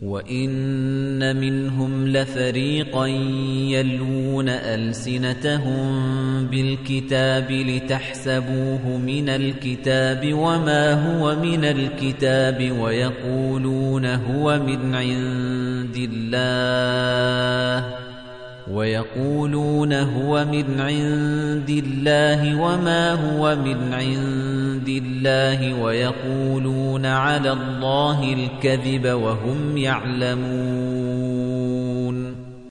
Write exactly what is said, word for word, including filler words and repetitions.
وَإِنَّ مِنْهُمْ لَفَرِيقًا يَلْوُونَ أَلْسِنَتَهُم بِالْكِتَابِ لِتَحْسَبُوهُ مِنَ الْكِتَابِ وَمَا هُوَ مِنَ الْكِتَابِ وَيَقُولُونَ هُوَ مِنْ عِندِ اللَّهِ وَيَقُولُونَ هُوَ مِنْ عِندِ اللَّهِ وَمَا هُوَ مِنْ عِندِ اللَّهِ وَيَقُولُونَ عَلَى اللَّهِ الْكَذِبَ وَهُمْ يَعْلَمُونَ